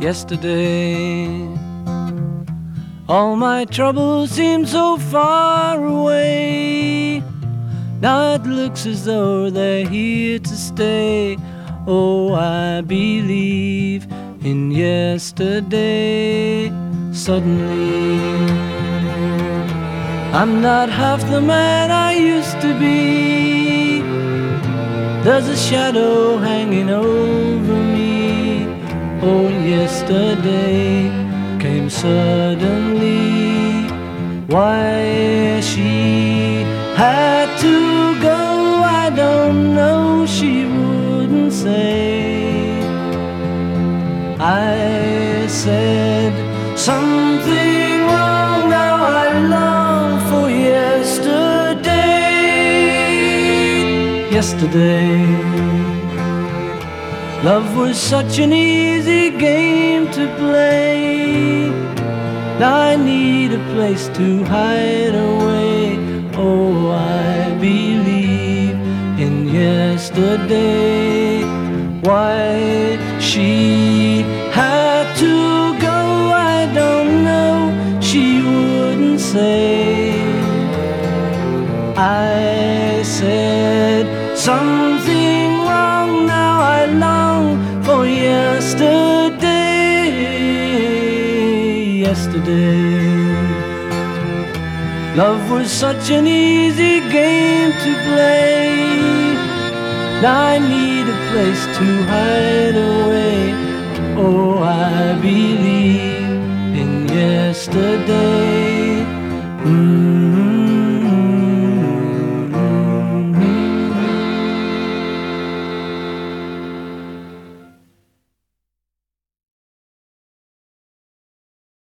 yesterday. All my troubles seem so far away. Now it looks as though they're here to stay. Oh, I believe in yesterday. Suddenly, I'm not half the man I used to be. There's a shadow hanging over me. Oh, yesterday came suddenly. Why she had to go, I don't know, she wouldn't say. I said something wrong, now I long for yesterday. Yesterday, love was such an easy game to play. Now I need a place to hide away. Oh, I believe in yesterday. Why she had to go, I don't know, she wouldn't say. I said something wrong, now I long for yesterday. Yesterday, love was such an easy game to play. Now I need a place to hide away. Oh, I believe in yesterday.